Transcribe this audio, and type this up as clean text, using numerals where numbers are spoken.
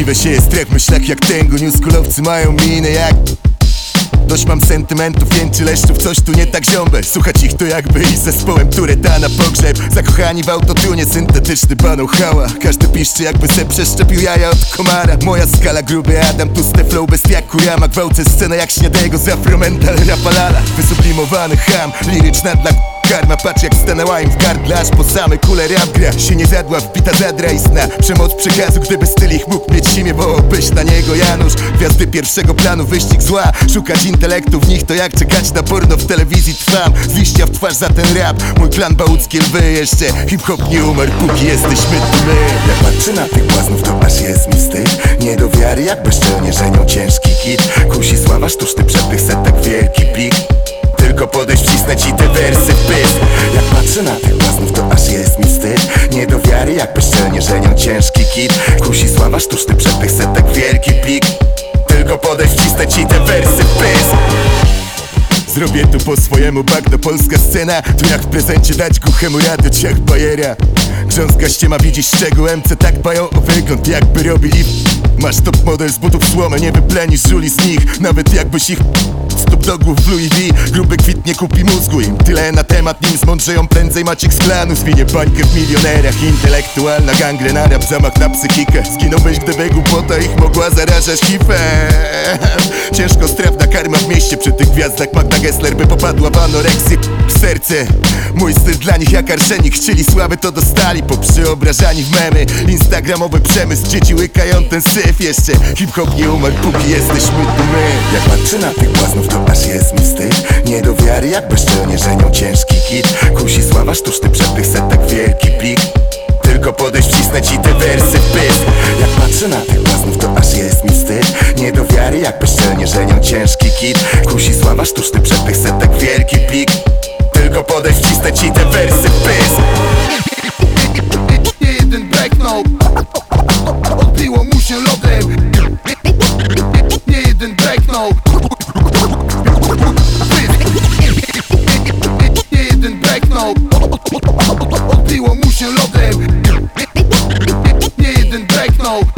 Dziwę się, jest tref w myślach jak tęgu. Newskulowcy mają minę jak... Dość mam sentymentów, jęczy leszczów, coś tu nie tak ziombel. Słuchać ich to jakby iść zespołem Tureta na pogrzeb. Zakochani w autotunie, syntetyczny baną hała. Każdy piszczy jakby se przeszczepił jaja od komara. Moja skala, gruby Adam, tłuste flow bez piaku rama. Gwałcę scenę jak śniadego z afromental rapalala. Wysublimowany ham, liryczna dla karma. Patrz jak stanęła im w gardle, aż po same kule rap gra się nie zadła, wbita zadra i sna. Przemoc przekazu, gdyby styl ich mógł mieć imię, bo byś na niego Janusz. Gwiazdy pierwszego planu, wyścig zła. Szukać intelektu w nich to jak czekać na porno w telewizji. Trwam z liścia w twarz za ten rap. Mój plan bałuckie lwy, jeszcze hip-hop nie umarł, póki jesteśmy tu my. Jak patrzę na tych błaznów, to aż jest mi wstyd. Nie do wiary, jak bezczelnie żenią ciężki kit. Kusi sława, sztuczny przepych, setek wielki plik. Tylko podejść, wcisnę ci te wersy w pysk. Jak patrzę na tych błaznów, to aż jest mi wstyd. Nie do wiary, jak bezczelnie żenią ciężki kit. Kusi sława, sztuczny przepych, setek wielki plik. Tylko podejść, wcisnę ci te wersy w pysk. Zrobię tu po swojemu, bagno polska scena. Tu jak w prezencie dać głuchemu radość jak bajera. Grząska ściema, widzisz szczegół, MC tak dbają o wygląd, jakby robili. Masz top model z butów słomę, nie wyplenisz żuli z nich. Nawet jakbyś ich stóp do głów w Louis V. Gruby kwit nie kupi mózgu im. Tyle na temat, nim zmądrzeją prędzej Maciek z klanu. Zwinie bańkę w milionerach, intelektualna gangrena, rap, zamach na psychikę. Zginąłbyś, gdyby głupota ich mogła zarażać hifem. Ciężko strawna karma w mieście, przy tych gwiazdach Magda Gessler by popadła w anoreksję w serce. Mój styl dla nich jak arszenik, chcieli sławy to dostali po przyobrażani w memy. Instagramowy przemysł, dzieci łykają ten syf. Jeszcze hip-hop nie umarł, póki jesteśmy tu my. Jak patrzę na tych błaznów, to aż jest mi wstyd. Nie do wiary, jak bezczelnie żenią ciężki hit. Kusi sława, sztuczny przepych, setek wielki plik. Tylko podejść, wcisnę ci te wersy w pysk. Jak patrzę na tych błaznów, to aż jest mi wstyd. Nie do wiary, jak bezczelnie żenią ciężki kit. Kusi sława, sztuczny przepych, setek wielki plik. Tylko podejść, wcisnę ci te wersy w pysk. Nie jeden beknął, odbiło mu się lodem. Nie jeden beknął, nie jeden beknął, odbiło mu się lodem. Nie jeden beknął,